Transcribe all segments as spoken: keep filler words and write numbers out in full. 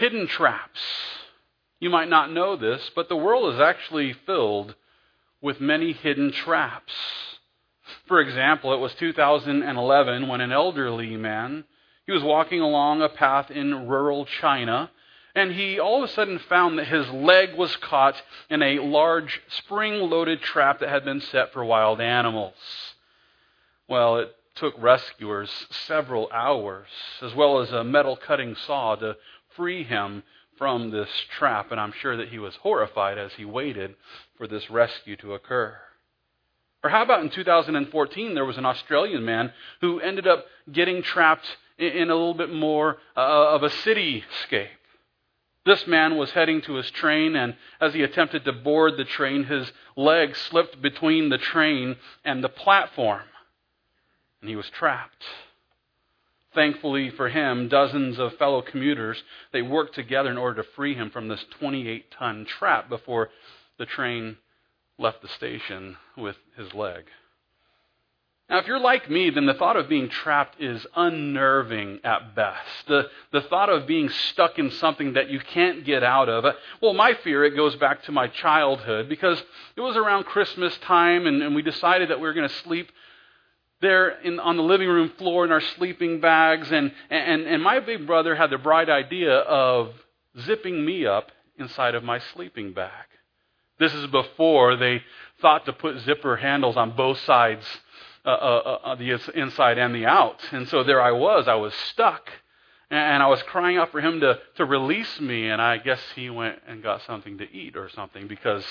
hidden traps. You might not know this, but the world is actually filled with many hidden traps. For example, it was two thousand eleven when an elderly man, he was walking along a path in rural China, and he all of a sudden found that his leg was caught in a large spring-loaded trap that had been set for wild animals. Well, it took rescuers several hours, as well as a metal-cutting saw, to free him from this trap, and I'm sure that he was horrified as he waited for this rescue to occur. Or how about in two thousand fourteen, there was an Australian man who ended up getting trapped in a little bit more uh, of a cityscape. This man was heading to his train, and as he attempted to board the train, his leg slipped between the train and the platform, and he was trapped. Thankfully for him, dozens of fellow commuters, they worked together in order to free him from this twenty-eight ton trap before the train left the station with his leg. Now, if you're like me, then the thought of being trapped is unnerving at best. The, the thought of being stuck in something that you can't get out of. Well, my fear, it goes back to my childhood, because it was around Christmas time, and, and we decided that we were going to sleep there in, on the living room floor in our sleeping bags, and, and, and my big brother had the bright idea of zipping me up inside of my sleeping bag. This is before they thought to put zipper handles on both sides, uh, uh, uh, the inside and the out. And so there I was, I was stuck, and I was crying out for him to, to release me, and I guess he went and got something to eat or something, because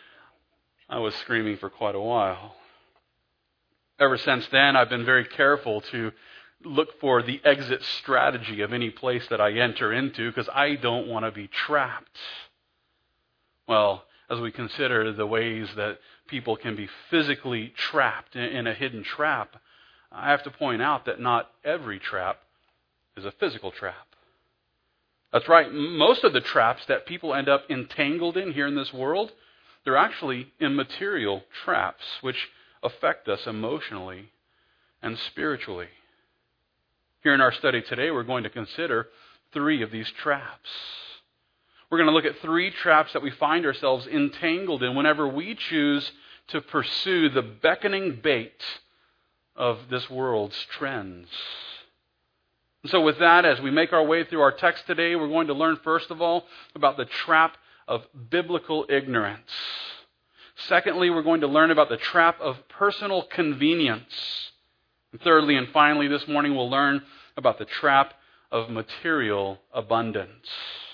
I was screaming for quite a while. Ever since then, I've been very careful to look for the exit strategy of any place that I enter into, because I don't want to be trapped. Well, as we consider the ways that people can be physically trapped in a hidden trap, I have to point out that not every trap is a physical trap. That's right. Most of the traps that people end up entangled in here in this world, they're actually immaterial traps, which affect us emotionally and spiritually. Here in our study today, we're going to consider three of these traps. We're going to look at three traps that we find ourselves entangled in whenever we choose to pursue the beckoning bait of this world's trends. And so with that, as we make our way through our text today, we're going to learn first of all about the trap of biblical ignorance. Secondly, we're going to learn about the trap of personal convenience. And thirdly and finally, this morning we'll learn about the trap of material abundance.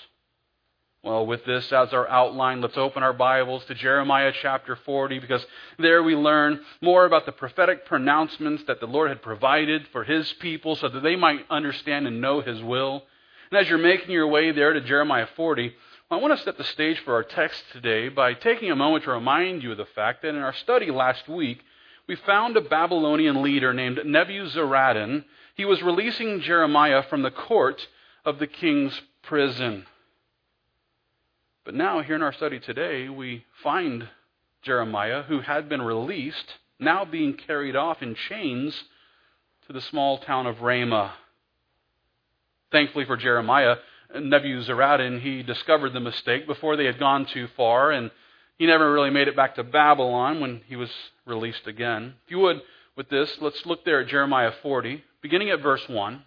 Well, with this as our outline, let's open our Bibles to Jeremiah chapter forty, because there we learn more about the prophetic pronouncements that the Lord had provided for His people so that they might understand and know His will. And as you're making your way there to Jeremiah forty, I want to set the stage for our text today by taking a moment to remind you of the fact that in our study last week, we found a Babylonian leader named Nebuzaradan. He was releasing Jeremiah from the court of the king's prison. But now, here in our study today, we find Jeremiah, who had been released, now being carried off in chains to the small town of Ramah. Thankfully for Jeremiah, Nebuzaradan, he discovered the mistake before they had gone too far, and he never really made it back to Babylon when he was released again. If you would, with this, let's look there at Jeremiah forty, beginning at verse one.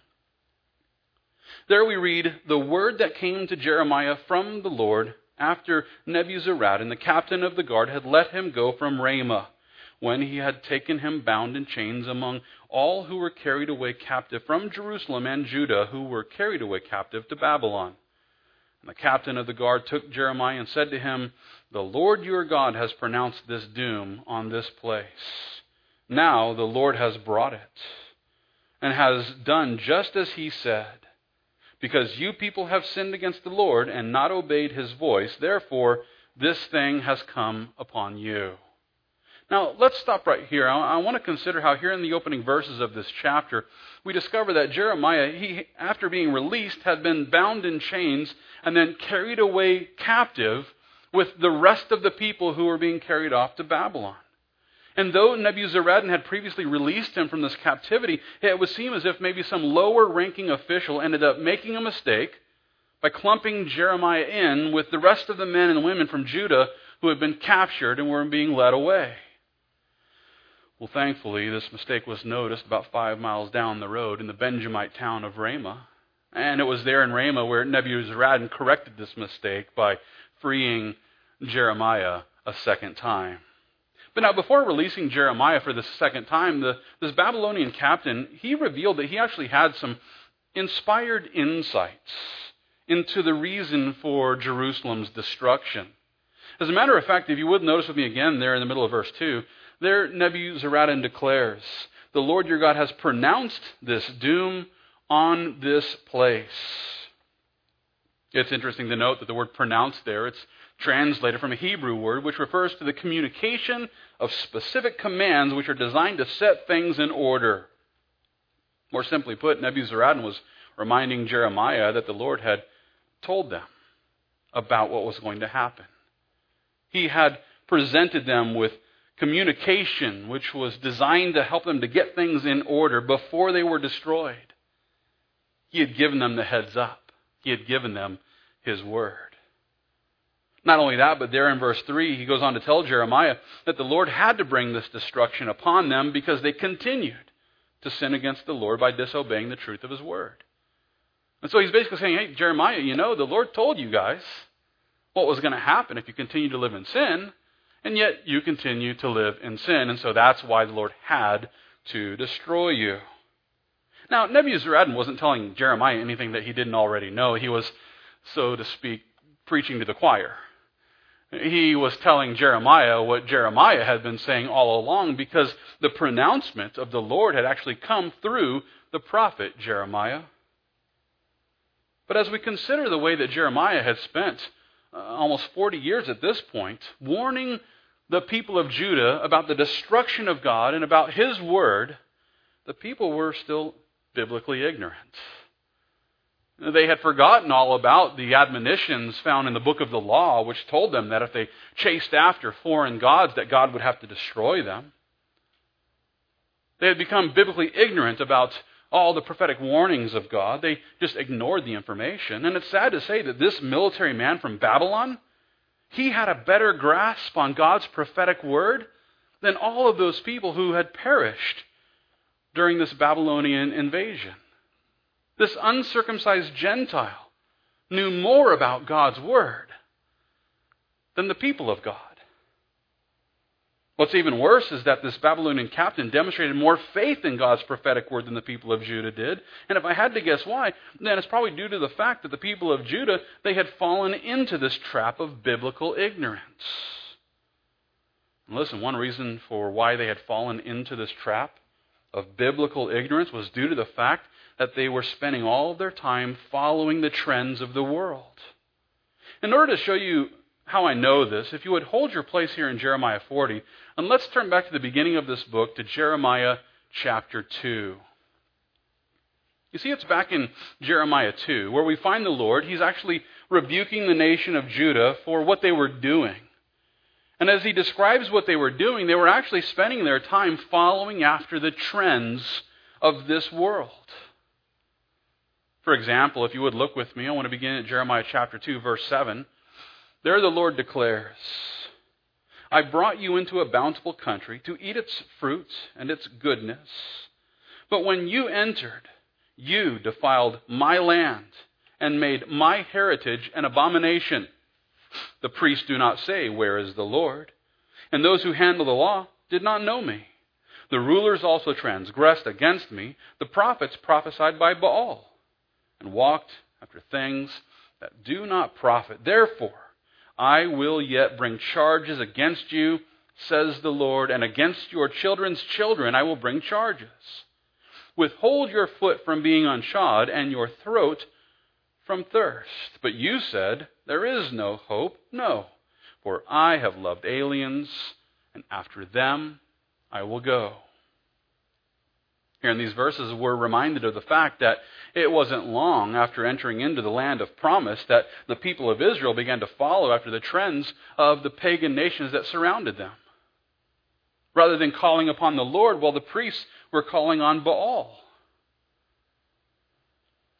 There we read, "The word that came to Jeremiah from the Lord after Nebuzaradan, the captain of the guard, had let him go from Ramah, when he had taken him bound in chains among all who were carried away captive from Jerusalem and Judah, who were carried away captive to Babylon. And the captain of the guard took Jeremiah and said to him, 'The Lord your God has pronounced this doom on this place. Now the Lord has brought it, and has done just as He said. Because you people have sinned against the Lord and not obeyed His voice, therefore this thing has come upon you.'" Now, let's stop right here. I want to consider how here in the opening verses of this chapter, we discover that Jeremiah, he, after being released, had been bound in chains and then carried away captive with the rest of the people who were being carried off to Babylon. And though Nebuzaradan had previously released him from this captivity, it would seem as if maybe some lower-ranking official ended up making a mistake by clumping Jeremiah in with the rest of the men and women from Judah who had been captured and were being led away. Well, thankfully, this mistake was noticed about five miles down the road in the Benjamite town of Ramah. And it was there in Ramah where Nebuzaradan corrected this mistake by freeing Jeremiah a second time. But now, before releasing Jeremiah for the second time, the, this Babylonian captain, he revealed that he actually had some inspired insights into the reason for Jerusalem's destruction. As a matter of fact, if you would notice with me again there in the middle of verse two, there Nebuzaradan declares, "The Lord your God has pronounced this doom on this place." It's interesting to note that the word pronounced there, it's translated from a Hebrew word which refers to the communication of specific commands which are designed to set things in order. More simply put, Nebuzaradan was reminding Jeremiah that the Lord had told them about what was going to happen. He had presented them with communication which was designed to help them to get things in order before they were destroyed. He had given them the heads up. He had given them His word. Not only that, but there in verse three, he goes on to tell Jeremiah that the Lord had to bring this destruction upon them because they continued to sin against the Lord by disobeying the truth of His word. And so he's basically saying, hey, Jeremiah, you know, the Lord told you guys what was going to happen if you continue to live in sin, and yet you continue to live in sin, and so that's why the Lord had to destroy you. Now, Nebuzaradan wasn't telling Jeremiah anything that he didn't already know. He was, so to speak, preaching to the choir. He was telling Jeremiah what Jeremiah had been saying all along because the pronouncement of the Lord had actually come through the prophet Jeremiah. But as we consider the way that Jeremiah had spent uh, almost forty years at this point, warning the people of Judah about the destruction of God and about His word, the people were still biblically ignorant. They had forgotten all about the admonitions found in the book of the law, which told them that if they chased after foreign gods, that God would have to destroy them. They had become biblically ignorant about all the prophetic warnings of God. They just ignored the information. And it's sad to say that this military man from Babylon, he had a better grasp on God's prophetic word than all of those people who had perished during this Babylonian invasion. This uncircumcised Gentile knew more about God's word than the people of God. What's even worse is that this Babylonian captain demonstrated more faith in God's prophetic word than the people of Judah did. And if I had to guess why, then it's probably due to the fact that the people of Judah, they had fallen into this trap of biblical ignorance. And listen, one reason for why they had fallen into this trap of biblical ignorance was due to the fact that they were spending all of their time following the trends of the world. In order to show you how I know this, if you would hold your place here in Jeremiah forty, and let's turn back to the beginning of this book, to Jeremiah chapter two. You see, it's back in Jeremiah two, where we find the Lord. He's actually rebuking the nation of Judah for what they were doing. And as he describes what they were doing, they were actually spending their time following after the trends of this world. For example, if you would look with me, I want to begin at Jeremiah chapter two, verse seven. There the Lord declares, I brought you into a bountiful country to eat its fruit and its goodness. But when you entered, you defiled my land and made my heritage an abomination. The priests do not say, where is the Lord? And those who handle the law did not know me. The rulers also transgressed against me. The prophets prophesied by Baal and walked after things that do not profit. Therefore, I will yet bring charges against you, says the Lord, and against your children's children I will bring charges. Withhold your foot from being unshod and your throat from thirst. But you said, there is no hope. No, for I have loved aliens, and after them I will go. Here in these verses, we're reminded of the fact that it wasn't long after entering into the land of promise that the people of Israel began to follow after the trends of the pagan nations that surrounded them. Rather than calling upon the Lord, well, the priests were calling on Baal.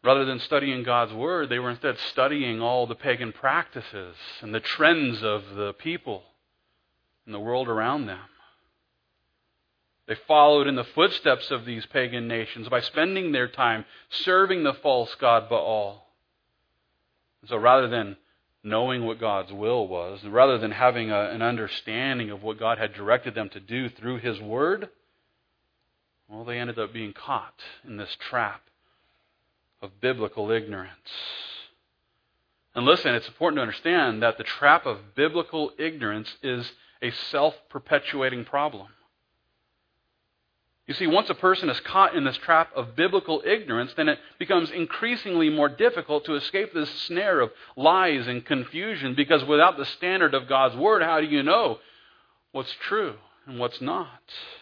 Rather than studying God's Word, they were instead studying all the pagan practices and the trends of the people and the world around them. They followed in the footsteps of these pagan nations by spending their time serving the false god Baal. And so rather than knowing what God's will was, and rather than having a, an understanding of what God had directed them to do through His Word, well, they ended up being caught in this trap of biblical ignorance. And listen, it's important to understand that the trap of biblical ignorance is a self-perpetuating problem. You see, once a person is caught in this trap of biblical ignorance, then it becomes increasingly more difficult to escape this snare of lies and confusion, because without the standard of God's Word, how do you know what's true and what's not?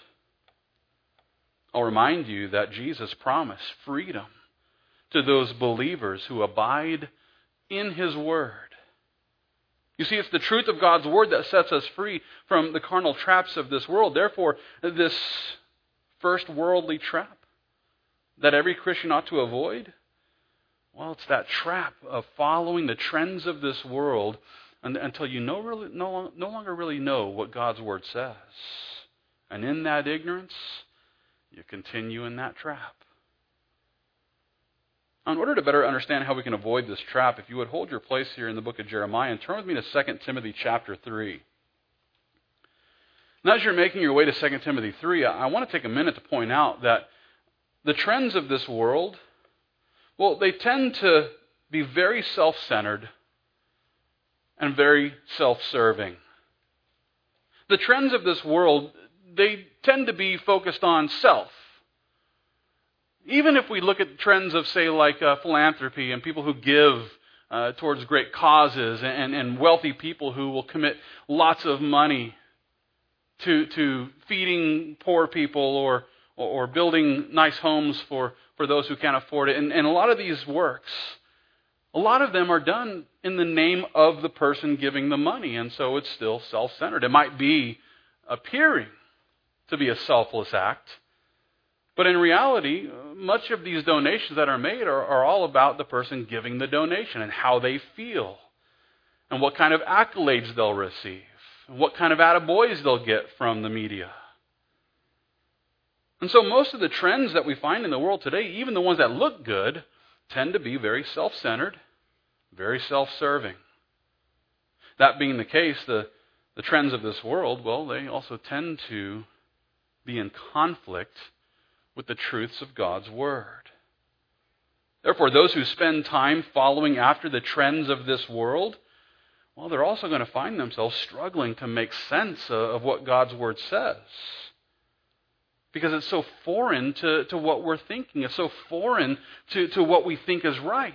I'll remind you that Jesus promised freedom to those believers who abide in His Word. You see, it's the truth of God's Word that sets us free from the carnal traps of this world. Therefore, this first worldly trap that every Christian ought to avoid, well, it's that trap of following the trends of this world until you no, really, no, no longer really know what God's Word says. And in that ignorance, you continue in that trap. In order to better understand how we can avoid this trap, if you would hold your place here in the book of Jeremiah and turn with me to Second Timothy chapter three. And as you're making your way to Second Timothy three, I want to take a minute to point out that the trends of this world, well, they tend to be very self-centered and very self-serving. The trends of this world, they tend to be focused on self. Even if we look at trends of, say, like uh, philanthropy and people who give uh, towards great causes, and, and wealthy people who will commit lots of money to to feeding poor people or or building nice homes for, for those who can't afford it. And, and a lot of these works, a lot of them are done in the name of the person giving the money, and so it's still self-centered. It might be appearing to be a selfless act, but in reality, much of these donations that are made are, are all about the person giving the donation and how they feel and what kind of accolades they'll receive and what kind of attaboys they'll get from the media. And so most of the trends that we find in the world today, even the ones that look good, tend to be very self-centered, very self-serving. That being the case, the, the trends of this world, well, they also tend to be in conflict with the truths of God's Word. Therefore, those who spend time following after the trends of this world, well, they're also going to find themselves struggling to make sense of what God's Word says. Because it's so foreign to, to what we're thinking. It's so foreign to, to what we think is right.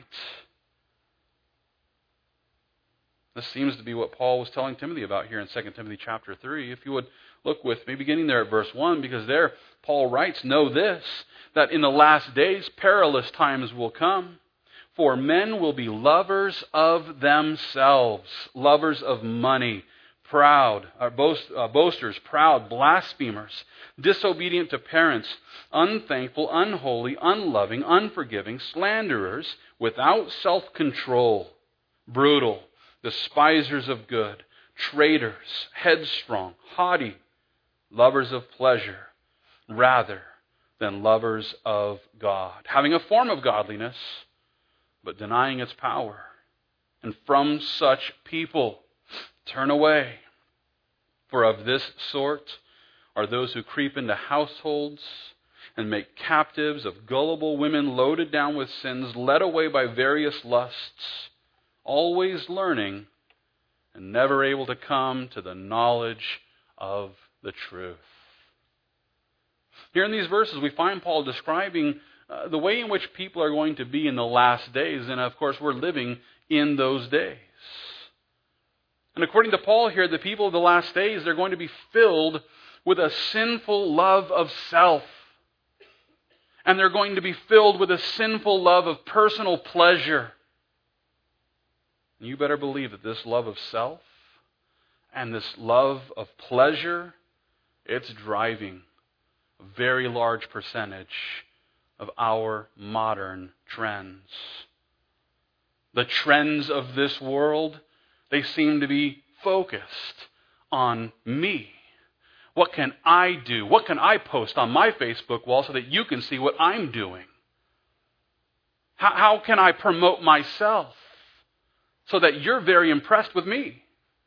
This seems to be what Paul was telling Timothy about here in Second Timothy chapter three. If you would look with me, beginning there at verse one, because there Paul writes, "Know this, that in the last days perilous times will come. For men will be lovers of themselves, lovers of money, proud, uh, boast, uh, boasters, proud, blasphemers, disobedient to parents, unthankful, unholy, unloving, unforgiving, slanderers, without self-control, brutal, despisers of good, traitors, headstrong, haughty, lovers of pleasure, rather than lovers of God, having a form of godliness, but denying its power. And from such people turn away. For of this sort are those who creep into households and make captives of gullible women loaded down with sins, led away by various lusts, always learning and never able to come to the knowledge of the truth." Here in these verses, we find Paul describing uh, the way in which people are going to be in the last days. And of course, we're living in those days. And according to Paul here, the people of the last days, they're going to be filled with a sinful love of self. And they're going to be filled with a sinful love of personal pleasure. And you better believe that this love of self and this love of pleasure, it's driving a very large percentage of our modern trends. The trends of this world, they seem to be focused on me. What can I do? What can I post on my Facebook wall so that you can see what I'm doing? How, how can I promote myself so that you're very impressed with me?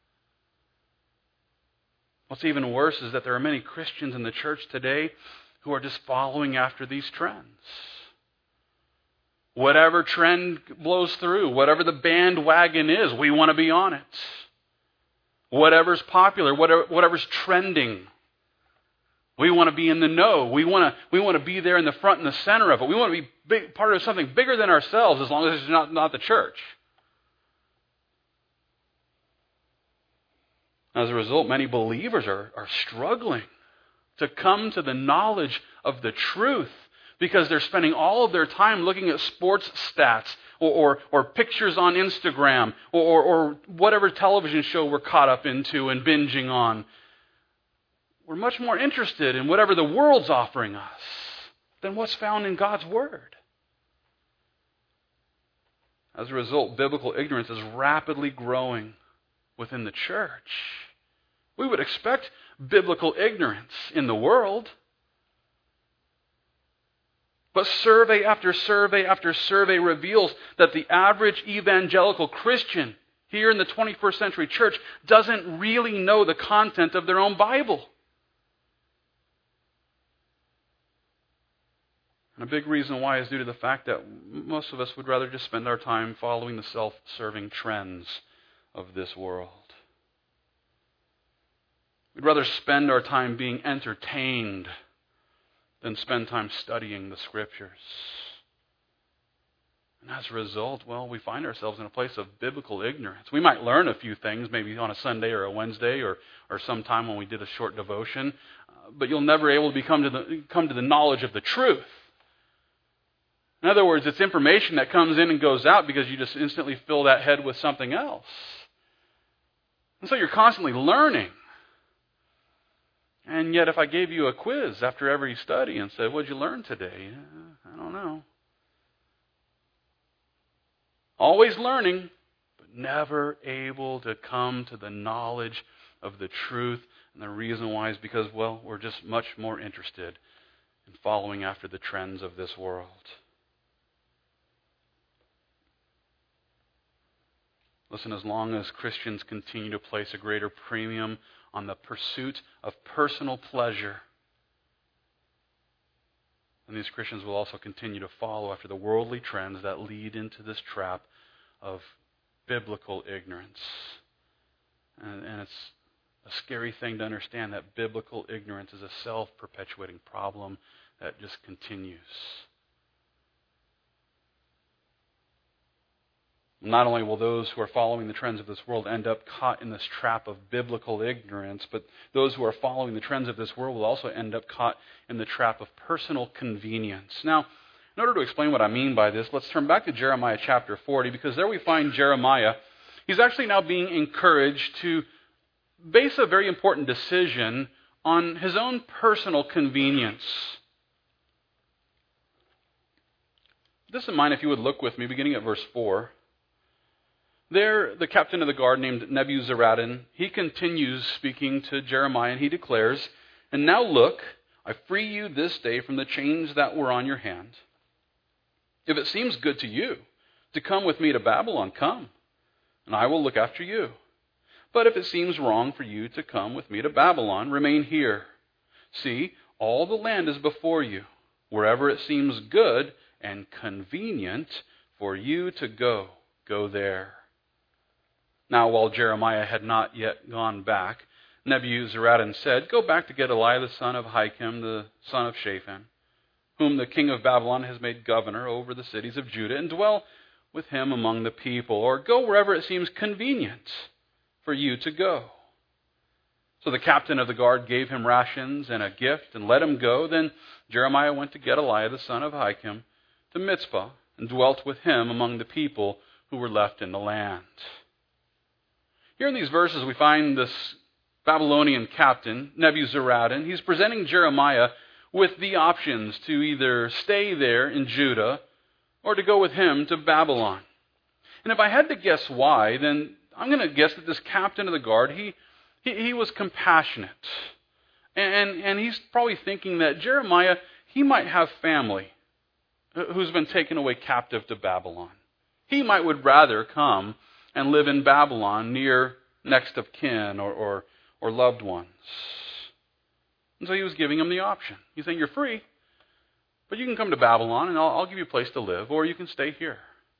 What's even worse is that there are many Christians in the church today who are just following after these trends. Whatever trend blows through, whatever the bandwagon is, we want to be on it. Whatever's popular, whatever, whatever's trending, we want to be in the know. We want to, we want to be there in the front and the center of it. We want to be big, part of something bigger than ourselves, as long as it's not, not the church. As a result, many believers are, are struggling to come to the knowledge of the truth because they're spending all of their time looking at sports stats or, or, or pictures on Instagram or, or, or whatever television show we're caught up into and binging on. We're much more interested in whatever the world's offering us than what's found in God's Word. As a result, biblical ignorance is rapidly growing within the church. We would expect biblical ignorance in the world. But survey after survey after survey reveals that the average evangelical Christian here in the twenty-first century church doesn't really know the content of their own Bible. And a big reason why is due to the fact that most of us would rather just spend our time following the self-serving trends of this world. We'd rather spend our time being entertained than spend time studying the Scriptures. And as a result, well, we find ourselves in a place of biblical ignorance. We might learn a few things, maybe on a Sunday or a Wednesday or, or sometime when we did a short devotion, uh, but you'll never be able to become to the, come to the knowledge of the truth. In other words, it's information that comes in and goes out because you just instantly fill that head with something else. And so you're constantly learning. And yet if I gave you a quiz after every study and said, "What'd you learn today?" I don't know. Always learning, but never able to come to the knowledge of the truth. And the reason why is because, well, we're just much more interested in following after the trends of this world. Listen, as long as Christians continue to place a greater premium on the pursuit of personal pleasure, and these Christians will also continue to follow after the worldly trends that lead into this trap of biblical ignorance. And, and it's a scary thing to understand that biblical ignorance is a self-perpetuating problem that just continues. Not only will those who are following the trends of this world end up caught in this trap of biblical ignorance, but those who are following the trends of this world will also end up caught in the trap of personal convenience. Now, in order to explain what I mean by this, let's turn back to Jeremiah chapter forty, because there we find Jeremiah. He's actually now being encouraged to base a very important decision on his own personal convenience. With this in mind, if you would look with me, beginning at verse four. There, the captain of the guard named Nebuzaradan, he continues speaking to Jeremiah, and he declares, "And now look, I free you this day from the chains that were on your hand. If it seems good to you to come with me to Babylon, come, and I will look after you. But if it seems wrong for you to come with me to Babylon, remain here. See, all the land is before you. Wherever it seems good and convenient for you to go, go there." Now, while Jeremiah had not yet gone back, Nebuzaradan said, "Go back to Gedaliah the son of Ahikam, the son of Shaphan, whom the king of Babylon has made governor over the cities of Judah, and dwell with him among the people, or go wherever it seems convenient for you to go." So the captain of the guard gave him rations and a gift and let him go. Then Jeremiah went to Gedaliah the son of Ahikam to Mizpah and dwelt with him among the people who were left in the land. Here in these verses we find this Babylonian captain, Nebuzaradan. He's presenting Jeremiah with the options to either stay there in Judah or to go with him to Babylon. And if I had to guess why, then I'm going to guess that this captain of the guard, he he, he was compassionate. And, and he's probably thinking that Jeremiah, he might have family who's been taken away captive to Babylon. He might would rather come and live in Babylon near next of kin or, or, or loved ones. And so he was giving him the option. He's saying, you're free, but you can come to Babylon and I'll, I'll give you a place to live, or you can stay here.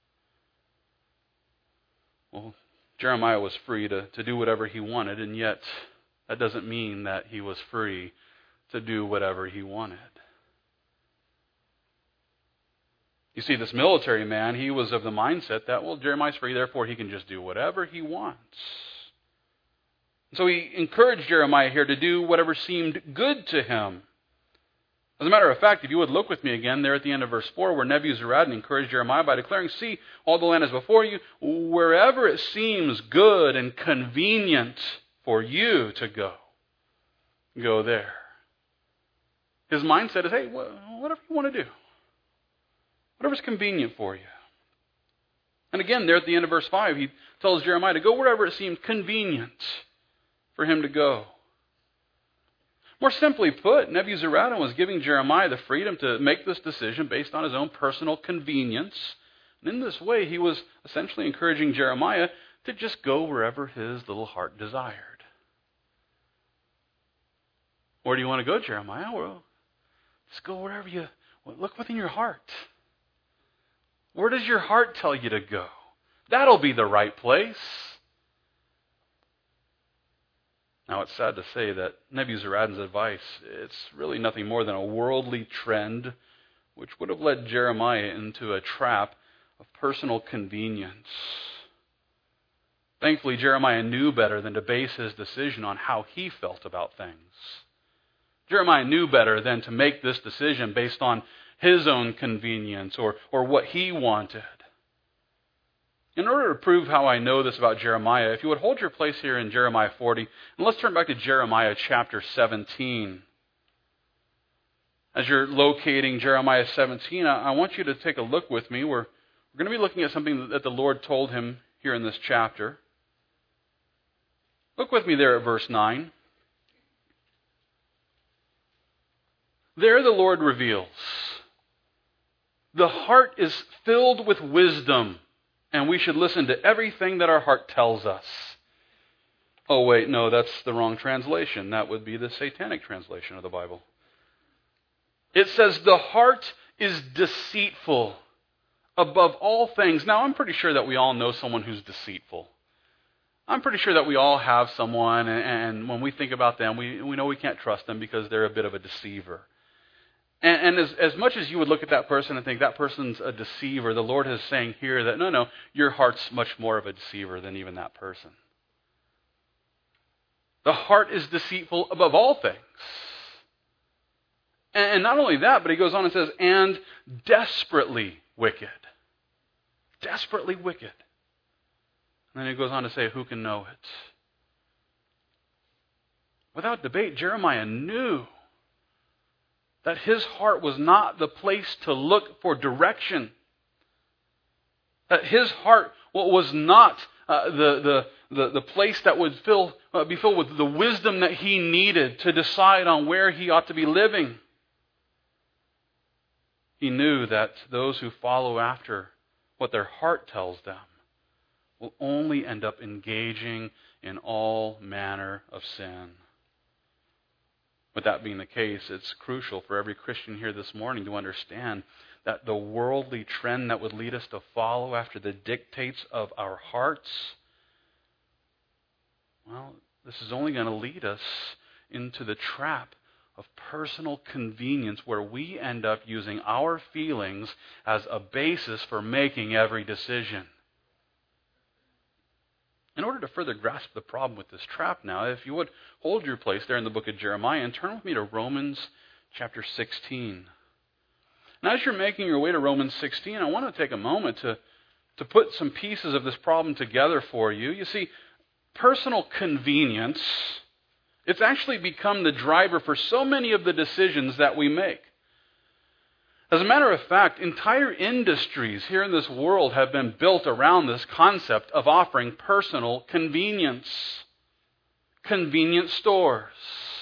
Well, Jeremiah was free to, to do whatever he wanted, and yet that doesn't mean that he was free to do whatever he wanted. You see, this military man, he was of the mindset that, well, Jeremiah's free, therefore he can just do whatever he wants. So he encouraged Jeremiah here to do whatever seemed good to him. As a matter of fact, if you would look with me again there at the end of verse four, where Nebuzaradan encouraged Jeremiah by declaring, see, all the land is before you, wherever it seems good and convenient for you to go, go there. His mindset is, hey, whatever you want to do. Whatever's convenient for you. And again, there at the end of verse five, he tells Jeremiah to go wherever it seemed convenient for him to go. More simply put, Nebuzaradan was giving Jeremiah the freedom to make this decision based on his own personal convenience. And in this way, he was essentially encouraging Jeremiah to just go wherever his little heart desired. Where do you want to go, Jeremiah? Well, just go wherever you... Well, look within your heart. Where does your heart tell you to go? That'll be the right place. Now, it's sad to say that Nebuzaradan's advice, it's really nothing more than a worldly trend which would have led Jeremiah into a trap of personal convenience. Thankfully, Jeremiah knew better than to base his decision on how he felt about things. Jeremiah knew better than to make this decision based on his own convenience or, or what he wanted. In order to prove how I know this about Jeremiah, if you would hold your place here in Jeremiah forty, and let's turn back to Jeremiah chapter seventeen. As you're locating Jeremiah seventeen, I, I want you to take a look with me. We're, we're going to be looking at something that the Lord told him here in this chapter. Look with me there at verse nine. There the Lord reveals, the heart is filled with wisdom, and we should listen to everything that our heart tells us. Oh, wait, no, that's the wrong translation. That would be the satanic translation of the Bible. It says, the heart is deceitful above all things. Now, I'm pretty sure that we all know someone who's deceitful. I'm pretty sure that we all have someone, and when we think about them, we, we know we can't trust them because they're a bit of a deceiver. And, and as, as much as you would look at that person and think that person's a deceiver, the Lord is saying here that, no, no, your heart's much more of a deceiver than even that person. The heart is deceitful above all things. And, and not only that, but he goes on and says, and desperately wicked. Desperately wicked. And then he goes on to say, who can know it? Without debate, Jeremiah knew that his heart was not the place to look for direction. That his heart was not uh, the, the, the, the place that would fill, uh, be filled with the wisdom that he needed to decide on where he ought to be living. He knew that those who follow after what their heart tells them will only end up engaging in all manner of sin. With that being the case, it's crucial for every Christian here this morning to understand that the worldly trend that would lead us to follow after the dictates of our hearts, well, this is only going to lead us into the trap of personal convenience where we end up using our feelings as a basis for making every decision. In order to further grasp the problem with this trap now, if you would hold your place there in the book of Jeremiah and turn with me to Romans chapter sixteen. Now, as you're making your way to Romans sixteen, I want to take a moment to, to put some pieces of this problem together for you. You see, personal convenience It's actually become the driver for so many of the decisions that we make. As a matter of fact, entire industries here in this world have been built around this concept of offering personal convenience. Convenience stores.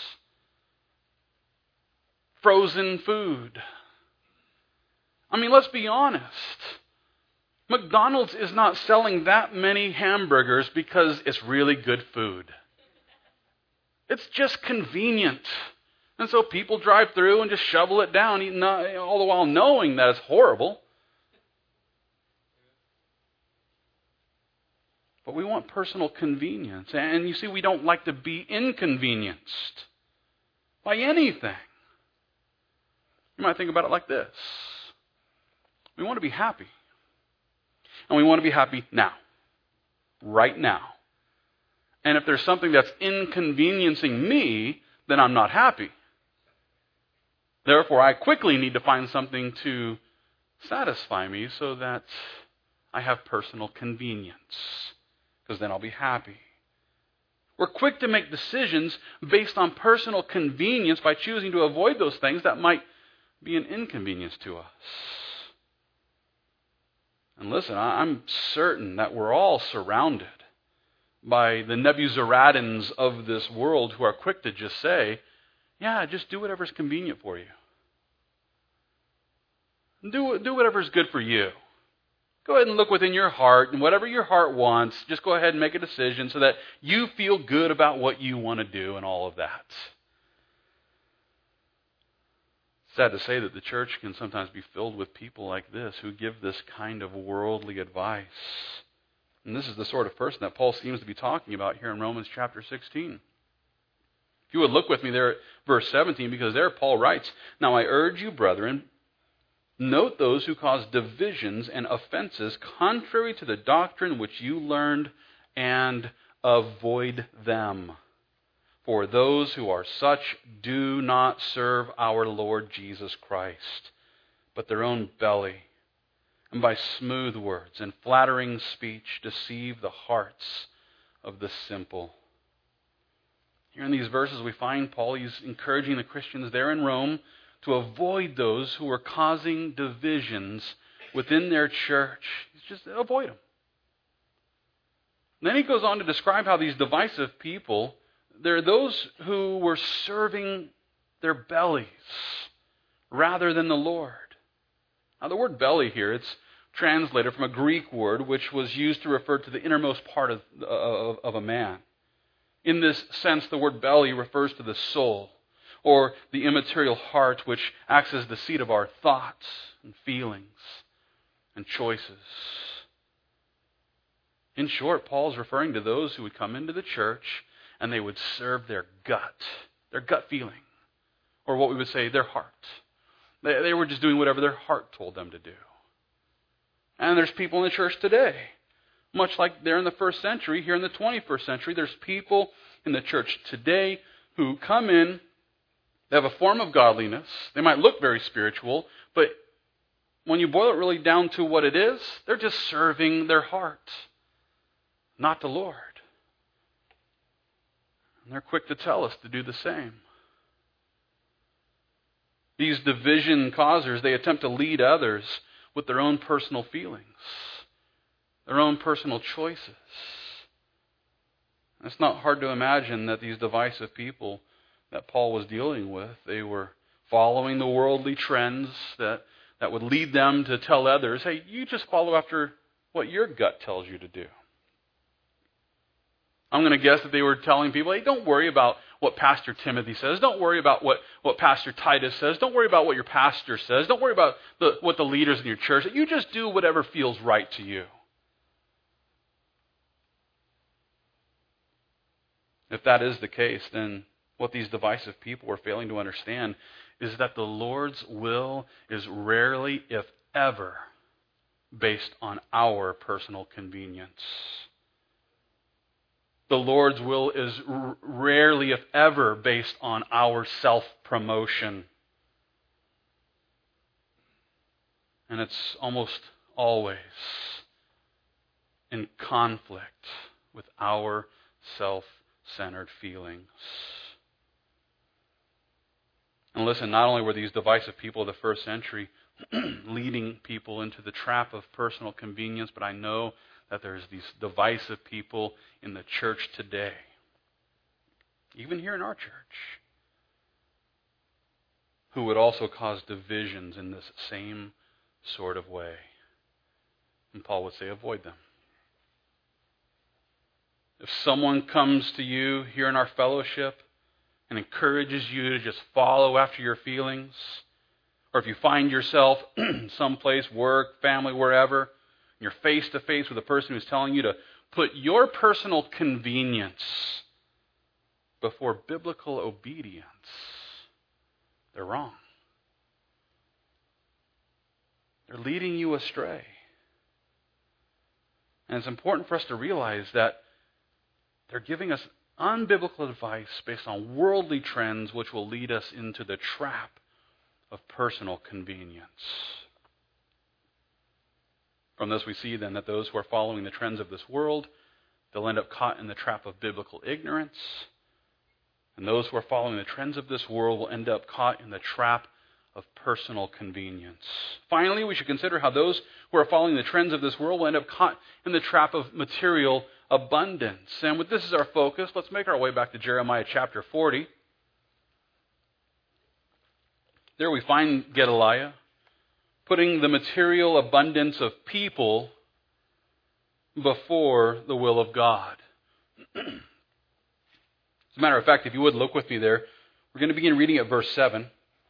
Frozen food. I mean, let's be honest. McDonald's is not selling that many hamburgers because it's really good food. It's just convenient. And so people drive through and just shovel it down, eating, all the while knowing that it's horrible. But we want personal convenience. And you see, we don't like to be inconvenienced by anything. You might think about it like this. We want to be happy. And we want to be happy now. Right now. And if there's something that's inconveniencing me, then I'm not happy. Therefore, I quickly need to find something to satisfy me so that I have personal convenience. Because then I'll be happy. We're quick to make decisions based on personal convenience by choosing to avoid those things that might be an inconvenience to us. And listen, I'm certain that we're all surrounded by the Nebuzaradans of this world who are quick to just say, yeah, just do whatever's convenient for you. Do, do whatever's good for you. Go ahead and look within your heart, and whatever your heart wants, just go ahead and make a decision so that you feel good about what you want to do and all of that. Sad to say that the church can sometimes be filled with people like this who give this kind of worldly advice. And this is the sort of person that Paul seems to be talking about here in Romans chapter sixteen. If you would look with me there at verse seventeen, because there Paul writes, "Now I urge you, brethren, note those who cause divisions and offenses contrary to the doctrine which you learned, and avoid them. For those who are such do not serve our Lord Jesus Christ, but their own belly, and by smooth words and flattering speech deceive the hearts of the simple." Here in these verses we find Paul, he's encouraging the Christians there in Rome to avoid those who are causing divisions within their church. He's just avoid them. And then he goes on to describe how these divisive people, they're those who were serving their bellies rather than the Lord. Now the word belly here, it's translated from a Greek word which was used to refer to the innermost part of, of, of a man. In this sense, the word belly refers to the soul, or the immaterial heart, which acts as the seat of our thoughts and feelings and choices. In short, Paul's referring to those who would come into the church and they would serve their gut, their gut feeling, or what we would say, their heart. They, they were just doing whatever their heart told them to do. And there's people in the church today, much like there in the first century, here in the twenty-first century, there's people in the church today who come in, they have a form of godliness, they might look very spiritual, but when you boil it really down to what it is, they're just serving their heart, not the Lord. And they're quick to tell us to do the same. These division causers, they attempt to lead others with their own personal feelings, their own personal choices. It's not hard to imagine that these divisive people that Paul was dealing with, they were following the worldly trends that, that would lead them to tell others, hey, you just follow after what your gut tells you to do. I'm going to guess that they were telling people, hey, don't worry about what Pastor Timothy says. Don't worry about what, what Pastor Titus says. Don't worry about what your pastor says. Don't worry about the, what the leaders in your church. You just do whatever feels right to you. If that is the case, then what these divisive people are failing to understand is that the Lord's will is rarely, if ever, based on our personal convenience. The Lord's will is r- rarely, if ever, based on our self-promotion. And it's almost always in conflict with our self-centered feelings. And listen, not only were these divisive people of the first century leading people into the trap of personal convenience, but I know that there's these divisive people in the church today, even here in our church, who would also cause divisions in this same sort of way. And Paul would say, avoid them. If someone comes to you here in our fellowship and encourages you to just follow after your feelings, or if you find yourself someplace, work, family, wherever, and you're face to face with a person who's telling you to put your personal convenience before biblical obedience, they're wrong. They're leading you astray. And it's important for us to realize that they're giving us unbiblical advice based on worldly trends which will lead us into the trap of personal convenience. From this we see then that those who are following the trends of this world, they'll end up caught in the trap of biblical ignorance. And those who are following the trends of this world will end up caught in the trap of personal convenience. Finally, we should consider how those who are following the trends of this world will end up caught in the trap of material abundance. And with this as our focus, let's make our way back to Jeremiah chapter forty. There we find Gedaliah putting the material abundance of people before the will of God. As a matter of fact, if you would look with me there, we're going to begin reading at verse seven.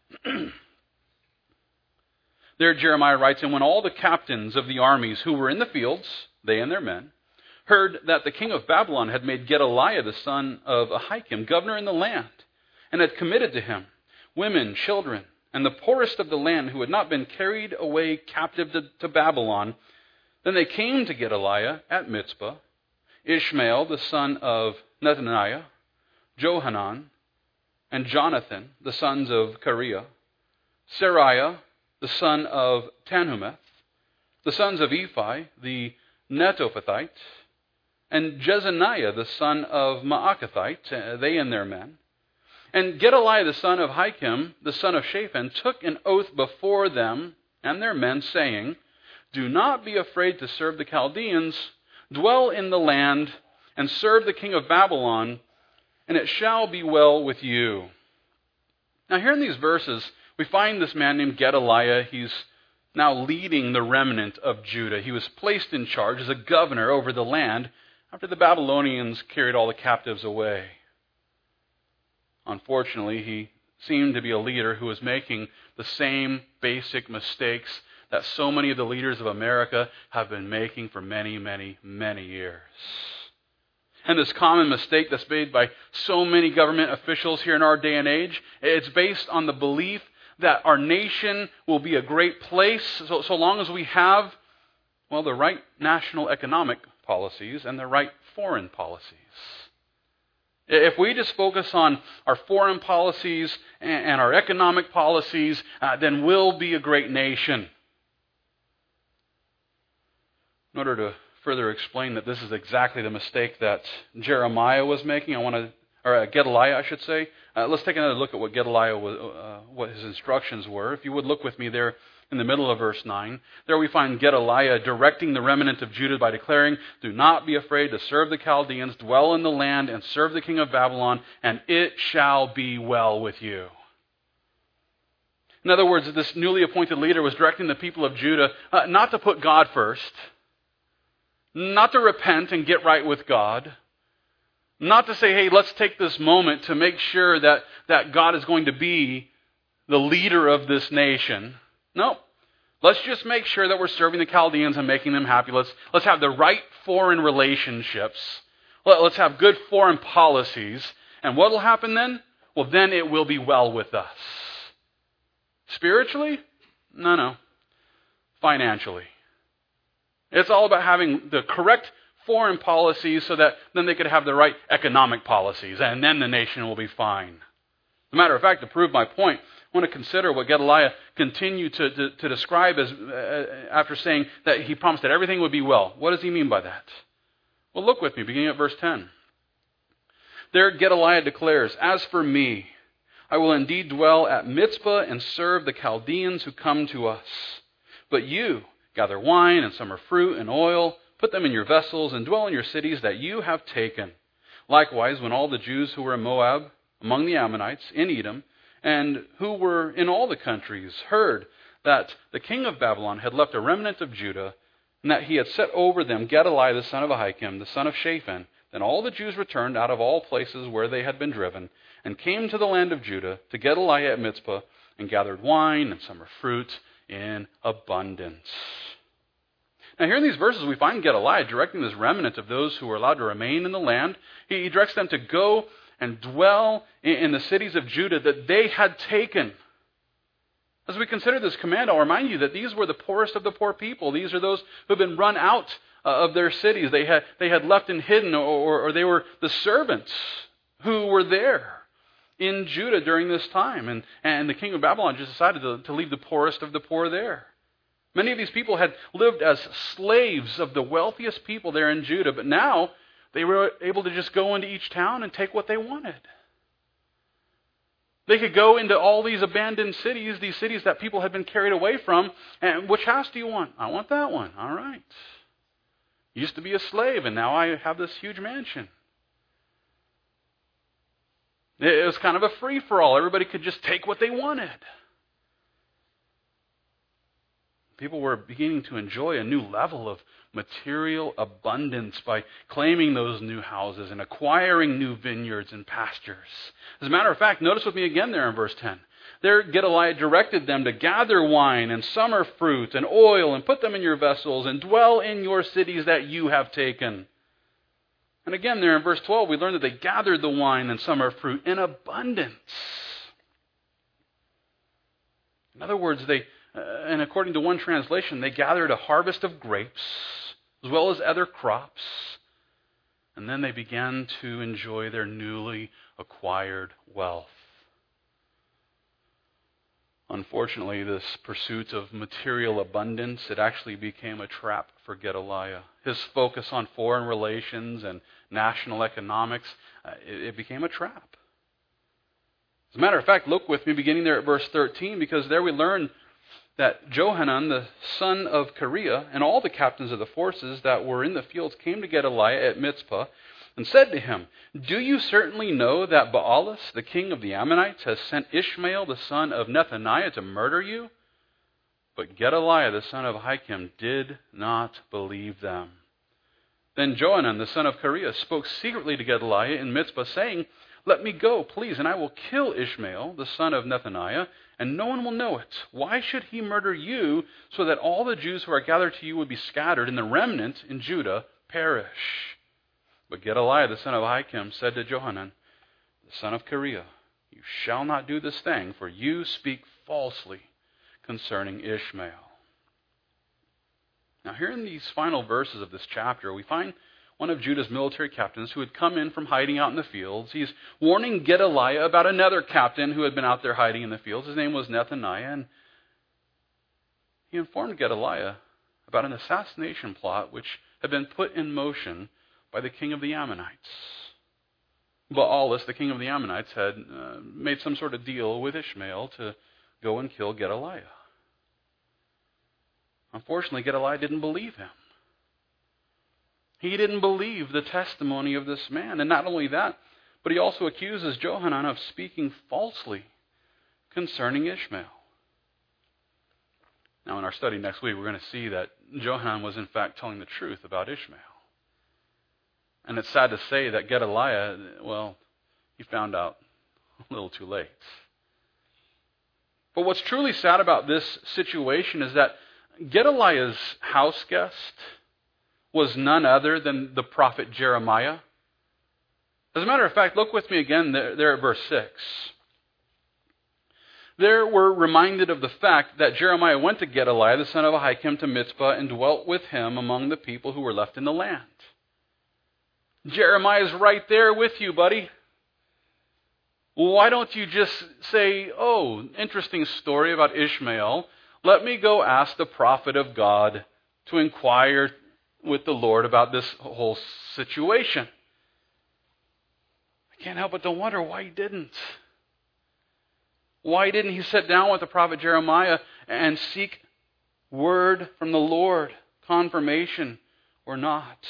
There Jeremiah writes, "And when all the captains of the armies who were in the fields, they and their men, heard that the king of Babylon had made Gedaliah the son of Ahikam governor in the land, and had committed to him women, children, and the poorest of the land who had not been carried away captive to, to Babylon, then they came to Gedaliah at Mizpah, Ishmael the son of Nethaniah, Johanan, and Jonathan the sons of Kareah, Seraiah the son of Tanhumeth, the sons of Ephi the Netophathite, and Jezaniah the son of Maakathite, they and their men. And Gedaliah the son of Ahikam, the son of Shaphan, took an oath before them and their men, saying, Do not be afraid to serve the Chaldeans, dwell in the land, and serve the king of Babylon, and it shall be well with you." Now here in these verses, we find this man named Gedaliah. He's now leading the remnant of Judah. He was placed in charge as a governor over the land after the Babylonians carried all the captives away. Unfortunately, he seemed to be a leader who was making the same basic mistakes that so many of the leaders of America have been making for many, many, many years. And this common mistake that's made by so many government officials here in our day and age, it's based on the belief that our nation will be a great place so, so long as we have, well, the right national economic policies and the right foreign policies. If we just focus on our foreign policies and our economic policies, uh, then we'll be a great nation. In order to further explain that this is exactly the mistake that Jeremiah was making, I want to, or uh, Gedaliah, I should say. Uh, let's take another look at what Gedaliah was, uh, what his instructions were. If you would look with me there in the middle of verse nine, there we find Gedaliah directing the remnant of Judah by declaring, "Do not be afraid to serve the Chaldeans, dwell in the land, and serve the king of Babylon, and it shall be well with you." In other words, this newly appointed leader was directing the people of Judah uh, not to put God first, not to repent and get right with God, not to say, hey, let's take this moment to make sure that, that God is going to be the leader of this nation. No. Let's just make sure that we're serving the Chaldeans and making them happy. Let's, let's have the right foreign relationships. Let, let's have good foreign policies. And what will happen then? Well, then it will be well with us. Spiritually? No, no. Financially. It's all about having the correct foreign policies so that then they could have the right economic policies, and then the nation will be fine. As a matter of fact, to prove my point, I want to consider what Gedaliah continued to, to, to describe as uh, after saying that he promised that everything would be well. What does he mean by that? Well, look with me, beginning at verse ten. There Gedaliah declares, "As for me, I will indeed dwell at Mizpah and serve the Chaldeans who come to us. But you gather wine and summer fruit and oil, put them in your vessels, and dwell in your cities that you have taken. Likewise, when all the Jews who were in Moab, among the Ammonites, in Edom, and who were in all the countries, heard that the king of Babylon had left a remnant of Judah, and that he had set over them Gedaliah the son of Ahikam, the son of Shaphan, then all the Jews returned out of all places where they had been driven, and came to the land of Judah to Gedaliah at Mizpah, and gathered wine and summer fruit in abundance. Now here in these verses we find Gedaliah directing this remnant of those who were allowed to remain in the land. He, he directs them to go and dwell in, in the cities of Judah that they had taken. As we consider this command, I'll remind you that these were the poorest of the poor people. These are those who had been run out uh, of their cities. They had, they had left and hidden, or, or, or they were the servants who were there in Judah during this time. And, and the king of Babylon just decided to, to leave the poorest of the poor there. Many of these people had lived as slaves of the wealthiest people there in Judah, but now they were able to just go into each town and take what they wanted. They could go into all these abandoned cities, these cities that people had been carried away from, and which house do you want? I want that one. All right. Used to be a slave, and now I have this huge mansion. It was kind of a free-for-all. Everybody could just take what they wanted. People were beginning to enjoy a new level of material abundance by claiming those new houses and acquiring new vineyards and pastures. As a matter of fact, notice with me again there in verse ten. There Gedaliah directed them to gather wine and summer fruit and oil and put them in your vessels and dwell in your cities that you have taken. And again there in verse twelve, we learn that they gathered the wine and summer fruit in abundance. In other words, they Uh, and according to one translation, they gathered a harvest of grapes as well as other crops. And then they began to enjoy their newly acquired wealth. Unfortunately, this pursuit of material abundance, it actually became a trap for Gedaliah. His focus on foreign relations and national economics, uh, it, it became a trap. As a matter of fact, look with me beginning there at verse thirteen, because there we learn that Johanan, the son of Kareah, and all the captains of the forces that were in the fields came to Gedaliah at Mizpah and said to him, "Do you certainly know that Baalis, the king of the Ammonites, has sent Ishmael, the son of Nethaniah, to murder you?" But Gedaliah, the son of Ahikam, did not believe them. Then Johanan, the son of Kareah, spoke secretly to Gedaliah in Mizpah, saying, "Let me go, please, and I will kill Ishmael, the son of Nethaniah, and no one will know it. Why should he murder you, so that all the Jews who are gathered to you would be scattered, and the remnant in Judah perish?" But Gedaliah, the son of Ahikam, said to Johanan, the son of Kareah, "You shall not do this thing, for you speak falsely concerning Ishmael." Now here in these final verses of this chapter, we find one of Judah's military captains who had come in from hiding out in the fields. He's warning Gedaliah about another captain who had been out there hiding in the fields. His name was Nethaniah, and he informed Gedaliah about an assassination plot which had been put in motion by the king of the Ammonites. Baalis, the king of the Ammonites, had uh, made some sort of deal with Ishmael to go and kill Gedaliah. Unfortunately, Gedaliah didn't believe him. He didn't believe the testimony of this man. And not only that, but he also accuses Johanan of speaking falsely concerning Ishmael. Now, in our study next week, we're going to see that Johanan was in fact telling the truth about Ishmael. And it's sad to say that Gedaliah, well, he found out a little too late. But what's truly sad about this situation is that Gedaliah's house guest was none other than the prophet Jeremiah. As a matter of fact, look with me again there, there at verse six. There we're reminded of the fact that Jeremiah went to Gedaliah, the son of Ahikam, to Mizpah and dwelt with him among the people who were left in the land. Jeremiah's right there with you, buddy. Why don't you just say, "Oh, interesting story about Ishmael. Let me go ask the prophet of God to inquire with the Lord about this whole situation"? I can't help but to wonder why he didn't. Why didn't he sit down with the prophet Jeremiah and seek word from the Lord, confirmation or not?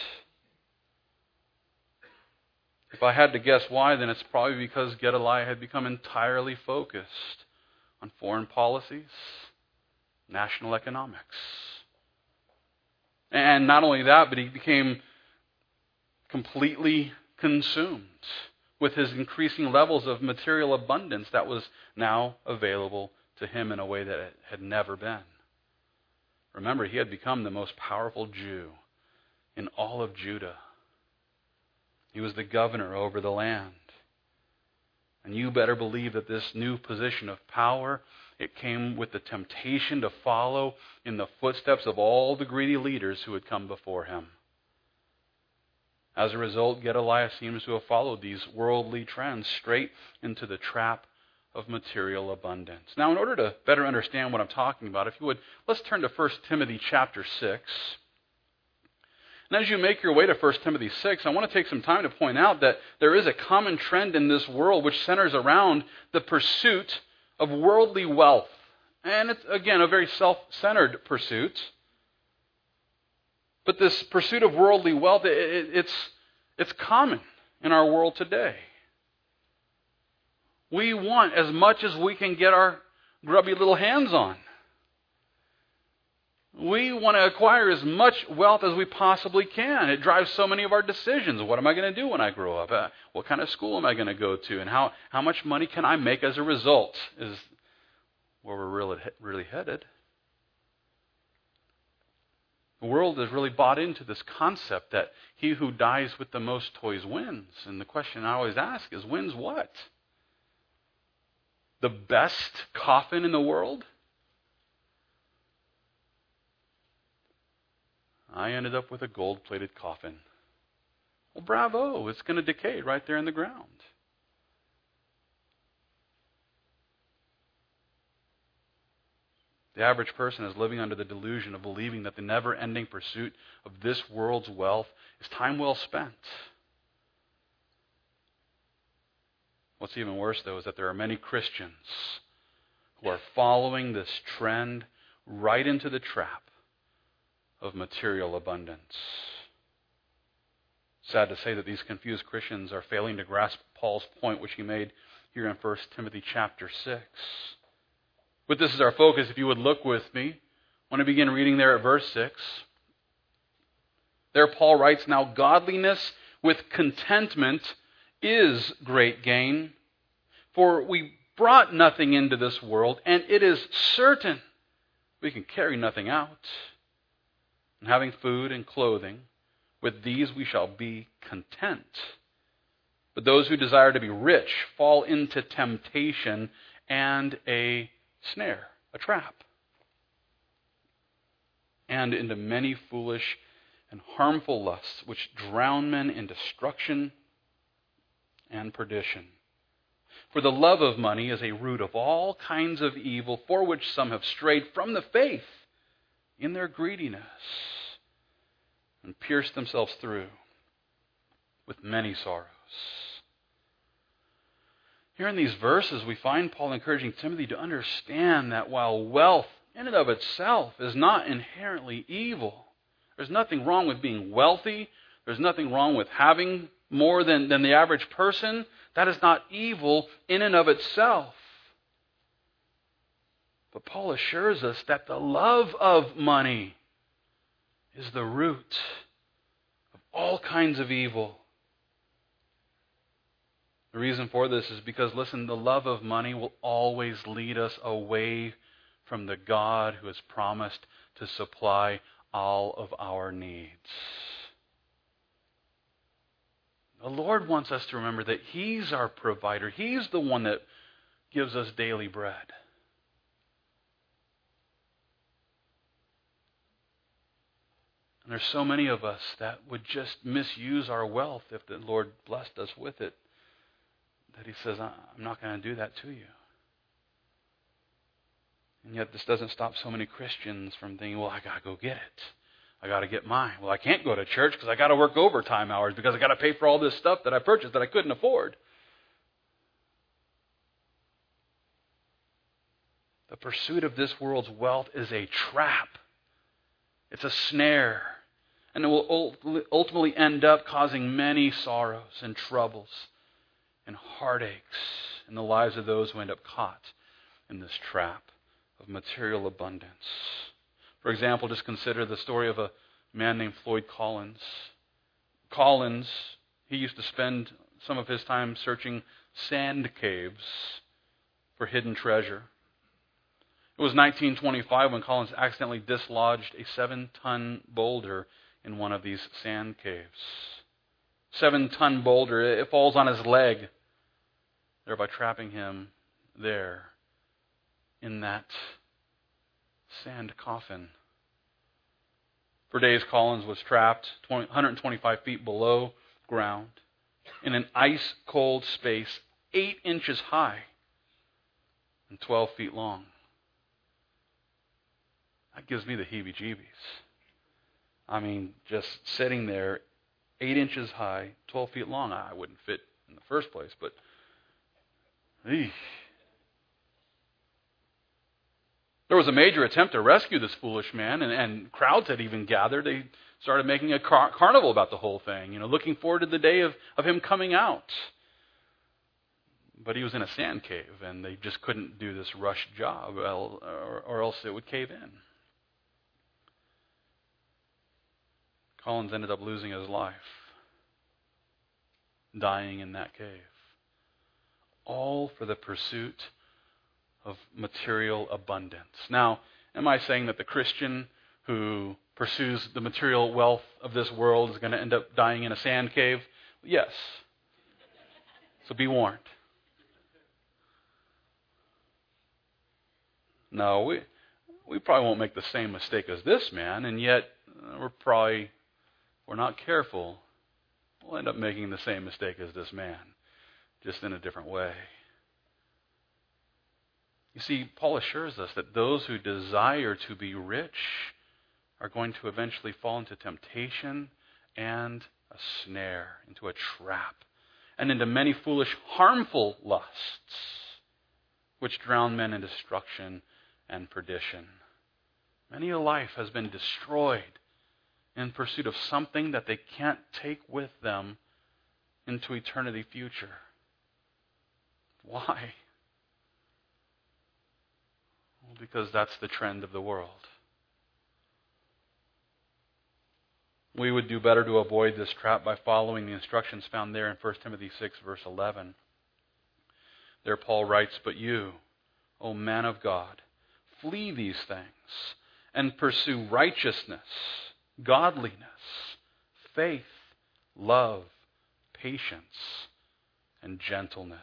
If I had to guess why, then it's probably because Gedaliah had become entirely focused on foreign policies, national economics. And not only that, but he became completely consumed with his increasing levels of material abundance that was now available to him in a way that it had never been. Remember, he had become the most powerful Jew in all of Judah. He was the governor over the land. And you better believe that this new position of power, it came with the temptation to follow in the footsteps of all the greedy leaders who had come before him. As a result, Gedaliah seems to have followed these worldly trends straight into the trap of material abundance. Now, in order to better understand what I'm talking about, if you would, let's turn to First Timothy chapter six. And as you make your way to First Timothy six, I want to take some time to point out that there is a common trend in this world which centers around the pursuit of worldly wealth. And it's, again, a very self-centered pursuit. But this pursuit of worldly wealth, it, it, it's, it's common in our world today. We want as much as we can get our grubby little hands on. We want to acquire as much wealth as we possibly can. It drives so many of our decisions. What am I going to do when I grow up? Uh, what kind of school am I going to go to? And how, how much money can I make as a result is where we're really, really headed. The world has really bought into this concept that he who dies with the most toys wins. And the question I always ask is, wins what? The best coffin in the world? I ended up with a gold-plated coffin. Well, bravo, it's going to decay right there in the ground. The average person is living under the delusion of believing that the never-ending pursuit of this world's wealth is time well spent. What's even worse, though, is that there are many Christians who are following this trend right into the trap of material abundance. Sad to say that these confused Christians are failing to grasp Paul's point, which he made here in First Timothy chapter six. But this is our focus. If you would look with me, I want to begin reading there at verse six. There Paul writes, "Now godliness with contentment is great gain, for we brought nothing into this world, and it is certain we can carry nothing out. And having food and clothing, with these we shall be content. But those who desire to be rich fall into temptation and a snare, a trap, and into many foolish and harmful lusts, which drown men in destruction and perdition. For the love of money is a root of all kinds of evil, for which some have strayed from the faith in their greediness and pierced themselves through with many sorrows." Here in these verses, we find Paul encouraging Timothy to understand that while wealth in and of itself is not inherently evil, there's nothing wrong with being wealthy, there's nothing wrong with having more than, than the average person. That is not evil in and of itself. But Paul assures us that the love of money is the root of all kinds of evil. The reason for this is because, listen, the love of money will always lead us away from the God who has promised to supply all of our needs. The Lord wants us to remember that He's our provider. He's the one that gives us daily bread. And there's so many of us that would just misuse our wealth if the Lord blessed us with it, that He says, I'm not going to do that to you. And yet this doesn't stop so many Christians from thinking, well, I got to go get it. I got to get mine. Well, I can't go to church because I got to work overtime hours because I got to pay for all this stuff that I purchased that I couldn't afford. The pursuit of this world's wealth is a trap. It's a snare. And it will ultimately end up causing many sorrows and troubles and heartaches in the lives of those who end up caught in this trap of material abundance. For example, just consider the story of a man named Floyd Collins. Collins, he used to spend some of his time searching sand caves for hidden treasure. It was nineteen twenty-five when Collins accidentally dislodged a seven-ton boulder in one of these sand caves. Seven-ton boulder, it falls on his leg, thereby trapping him there in that sand coffin. For days, Collins was trapped one hundred twenty-five feet below ground in an ice-cold space eight inches high and twelve feet long. That gives me the heebie-jeebies. I mean, just sitting there, eight inches high, twelve feet long. I wouldn't fit in the first place, but eesh. There was a major attempt to rescue this foolish man, and, and crowds had even gathered. They started making a car- carnival about the whole thing, you know, looking forward to the day of, of him coming out. But he was in a sand cave, and they just couldn't do this rush job, or, or else it would cave in. Collins ended up losing his life, dying in that cave. All for the pursuit of material abundance. Now, am I saying that the Christian who pursues the material wealth of this world is going to end up dying in a sand cave? Yes. So be warned. No, we we probably won't make the same mistake as this man, and yet we're probably, if we're not careful, we'll end up making the same mistake as this man, just in a different way. You see, Paul assures us that those who desire to be rich are going to eventually fall into temptation and a snare, into a trap, and into many foolish, harmful lusts, which drown men in destruction and perdition. Many a life has been destroyed in pursuit of something that they can't take with them into eternity future. Why? Well, because that's the trend of the world. We would do better to avoid this trap by following the instructions found there in First Timothy six, verse eleven. There Paul writes, "But you, O man of God, flee these things and pursue righteousness, godliness, faith, love, patience, and gentleness."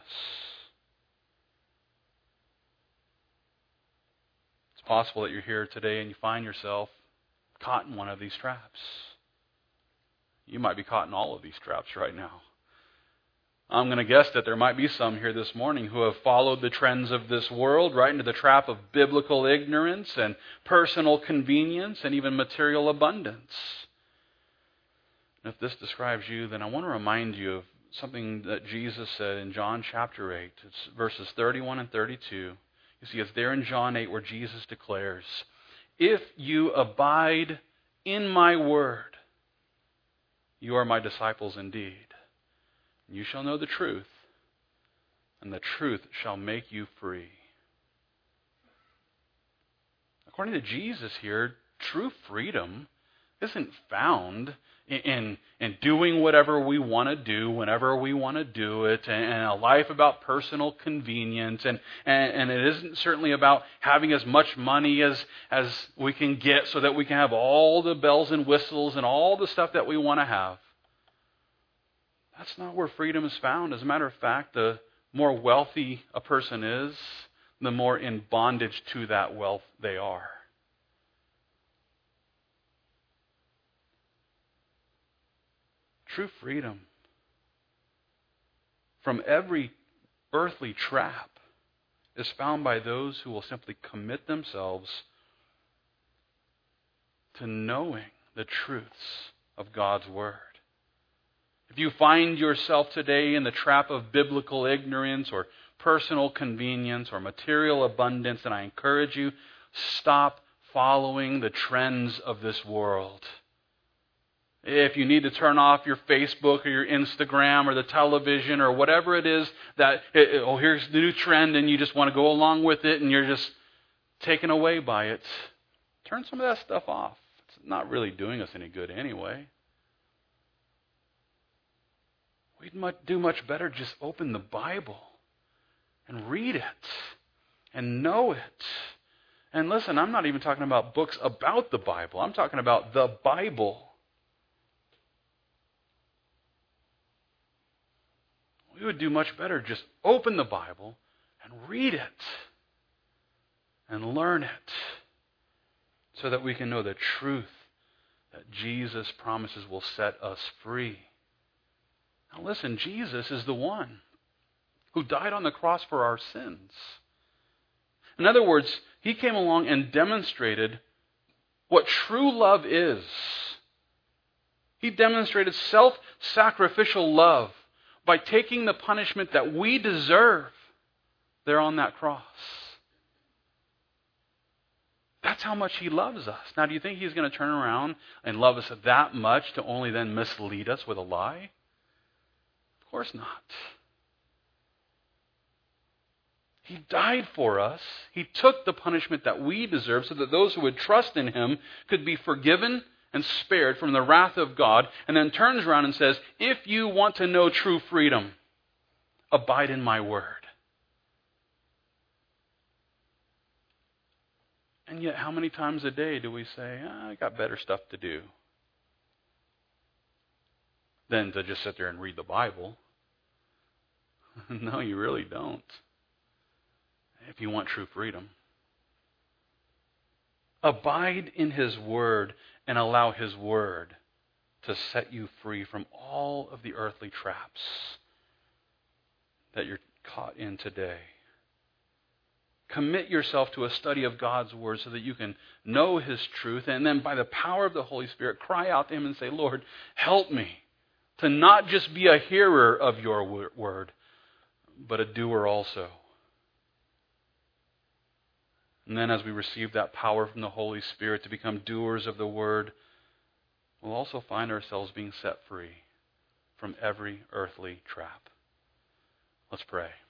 It's possible that you're here today and you find yourself caught in one of these traps. You might be caught in all of these traps right now. I'm going to guess that there might be some here this morning who have followed the trends of this world right into the trap of biblical ignorance and personal convenience and even material abundance. And if this describes you, then I want to remind you of something that Jesus said in John chapter eight. It's verses thirty-one and thirty-two. You see, it's there in John eight where Jesus declares, "If you abide in my word, you are my disciples indeed. You shall know the truth, and the truth shall make you free." According to Jesus here, true freedom isn't found in, in, in doing whatever we want to do whenever we want to do it, and, and a life about personal convenience, and, and, and it isn't certainly about having as much money as, as we can get so that we can have all the bells and whistles and all the stuff that we want to have. That's not where freedom is found. As a matter of fact, the more wealthy a person is, the more in bondage to that wealth they are. True freedom from every earthly trap is found by those who will simply commit themselves to knowing the truths of God's Word. If you find yourself today in the trap of biblical ignorance or personal convenience or material abundance, then I encourage you, stop following the trends of this world. If you need to turn off your Facebook or your Instagram or the television or whatever it is that, oh, here's the new trend and you just want to go along with it and you're just taken away by it, turn some of that stuff off. It's not really doing us any good anyway. We'd do much better just open the Bible and read it and know it. And listen, I'm not even talking about books about the Bible. I'm talking about the Bible. We would do much better just open the Bible and read it and learn it so that we can know the truth that Jesus promises will set us free. Now listen, Jesus is the one who died on the cross for our sins. In other words, He came along and demonstrated what true love is. He demonstrated self-sacrificial love by taking the punishment that we deserve there on that cross. That's how much He loves us. Now, do you think He's going to turn around and love us that much to only then mislead us with a lie? Of course not. He died for us. He took the punishment that we deserve so that those who would trust in Him could be forgiven and spared from the wrath of God, and then turns around and says, if you want to know true freedom, abide in my word. And yet, how many times a day do we say, oh, I got better stuff to do than to just sit there and read the Bible? No, you really don't. If you want true freedom. Abide in His word and allow His word to set you free from all of the earthly traps that you're caught in today. Commit yourself to a study of God's word so that you can know His truth, and then by the power of the Holy Spirit, cry out to Him and say, Lord, help me to not just be a hearer of your word, but a doer also. And then as we receive that power from the Holy Spirit to become doers of the word, we'll also find ourselves being set free from every earthly trap. Let's pray.